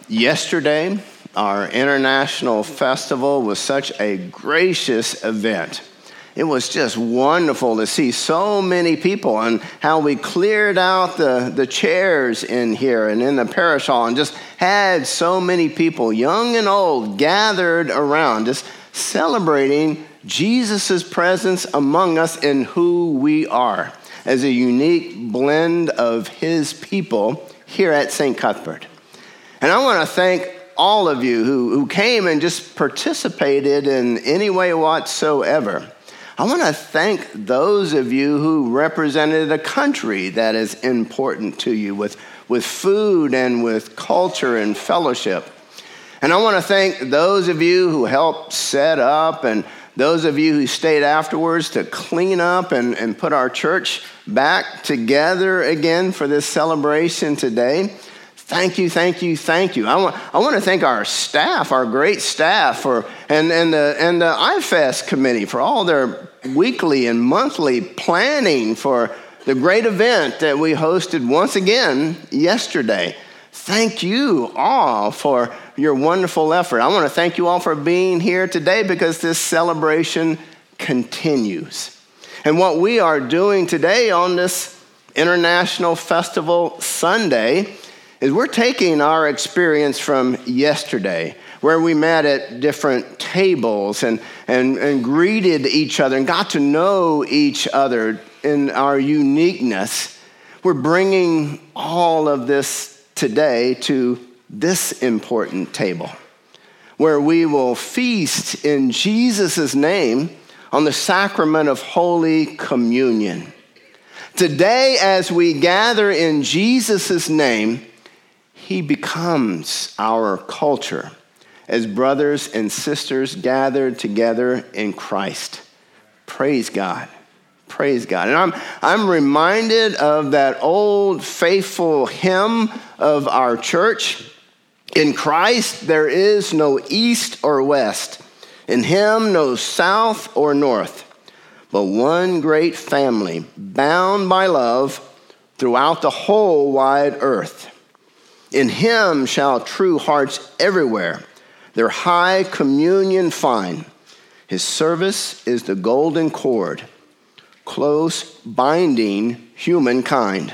Yesterday, our international festival was such a gracious event. It was just wonderful to see so many people and how we cleared out the chairs in here and in the parish hall and just had so many people, young and old, gathered around, just celebrating Jesus' presence among us and who we are as a unique blend of his people here at St. Cuthbert. And I want to thank all of you who came and just participated in any way whatsoever. I want to thank those of you who represented a country that is important to you with food and with culture and fellowship. And I want to thank those of you who helped set up and those of you who stayed afterwards to clean up and put our church back together again for this celebration today. Thank you, thank you, thank you. I want to thank our staff, our great staff, and the IFEST committee for all their weekly and monthly planning for the great event that we hosted once again yesterday. Thank you all for your wonderful effort. I want to thank you all for being here today because this celebration continues. And what we are doing today on this International Festival Sunday is we're taking our experience from yesterday, where we met at different tables and greeted each other and got to know each other in our uniqueness. We're bringing all of this today to this important table, where we will feast in Jesus' name on the sacrament of Holy Communion. Today, as we gather in Jesus' name, he becomes our culture as brothers and sisters gathered together in Christ. Praise God. Praise God. And I'm reminded of that old faithful hymn of our church. In Christ there is no east or west. In him no south or north. But one great family bound by love throughout the whole wide earth. In him shall true hearts everywhere their high communion find. His service is the golden cord, close binding humankind.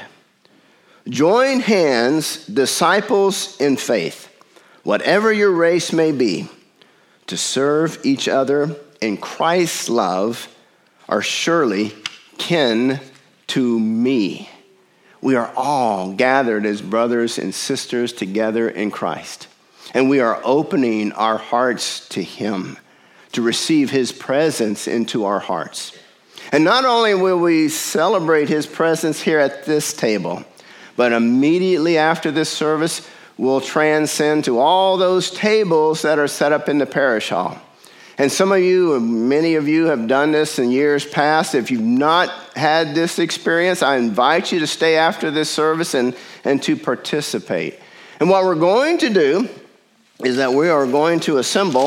Join hands, disciples in faith, whatever your race may be, to serve each other in Christ's love are surely kin to me. We are all gathered as brothers and sisters together in Christ. And we are opening our hearts to him to receive his presence into our hearts. And not only will we celebrate his presence here at this table, but immediately after this service, we'll transcend to all those tables that are set up in the parish hall. And some of you, many of you have done this in years past. If you've not had this experience, I invite you to stay after this service and to participate. And what we're going to do is that we are going to assemble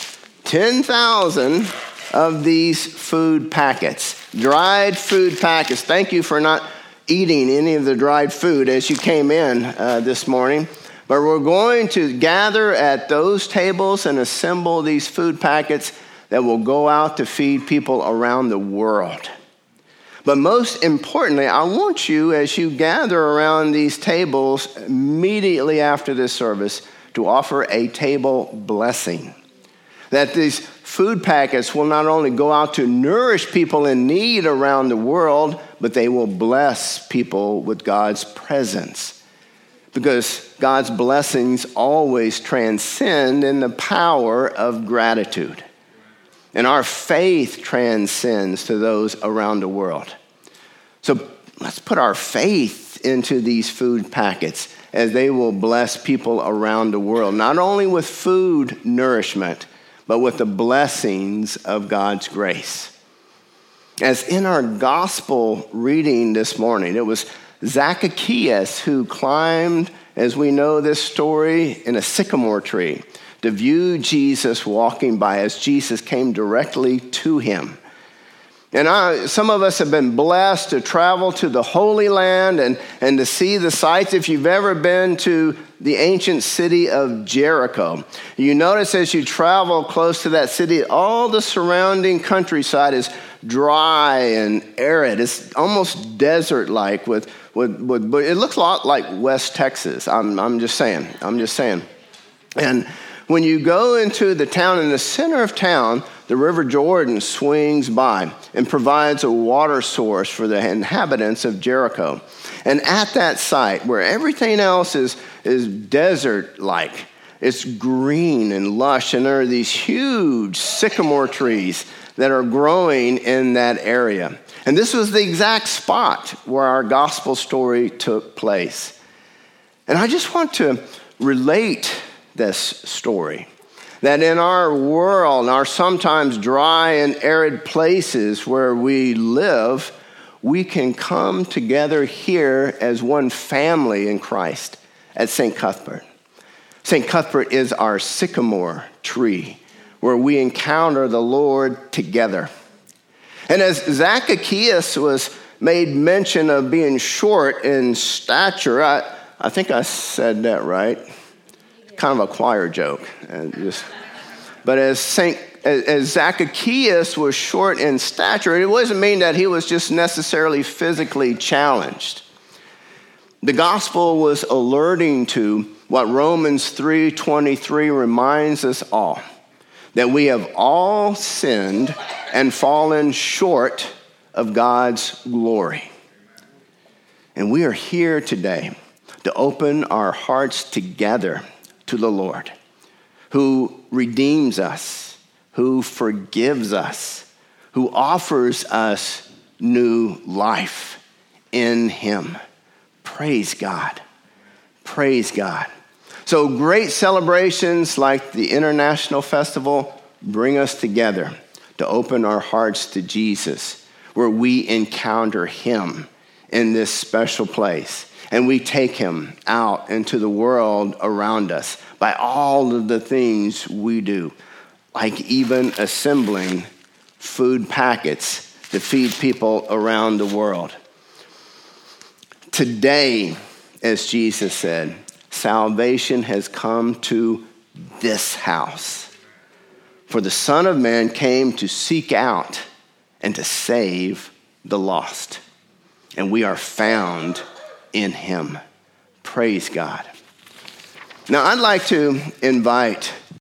10,000 of these food packets, dried food packets. Thank you for not eating any of the dried food as you came in this morning. But we're going to gather at those tables and assemble these food packets that will go out to feed people around the world. But most importantly, I want you, as you gather around these tables immediately after this service, to offer a table blessing. That these food packets will not only go out to nourish people in need around the world, but they will bless people with God's presence. Because God's blessings always transcend in the power of gratitude. And our faith transcends to those around the world. So let's put our faith into these food packets as they will bless people around the world, not only with food nourishment, but with the blessings of God's grace. As in our gospel reading this morning, it was Zacchaeus who climbed, as we know this story, in a sycamore tree to view Jesus walking by as Jesus came directly to him. And some of us have been blessed to travel to the Holy Land and to see the sights. If you've ever been to the ancient city of Jericho, you notice as you travel close to that city, all the surrounding countryside is dry and arid. It's almost desert-like with it looks a lot like West Texas. I'm just saying. And when you go into the town, in the center of town, the River Jordan swings by and provides a water source for the inhabitants of Jericho. And at that site, where everything else is desert-like, it's green and lush, and there are these huge sycamore trees that are growing in that area. And this was the exact spot where our gospel story took place. And I just want to relate this story, that in our world, in our sometimes dry and arid places where we live, we can come together here as one family in Christ at St. Cuthbert. St. Cuthbert is our sycamore tree where we encounter the Lord together. And as Zacchaeus was made mention of being short in stature, I think I said that right. Kind of a choir joke. But as Zacchaeus was short in stature, it doesn't mean that he was just necessarily physically challenged. The gospel was alerting to what Romans 3:23 reminds us all, that we have all sinned and fallen short of God's glory. And we are here today to open our hearts together to the Lord, who redeems us, who forgives us, who offers us new life in him. Praise God. Praise God. So great celebrations like the International Festival bring us together to open our hearts to Jesus, where we encounter him in this special place. And we take him out into the world around us by all of the things we do, like even assembling food packets to feed people around the world. Today, as Jesus said, salvation has come to this house. For the Son of Man came to seek out and to save the lost. And we are found in him. Praise God. Now, I'd like to invite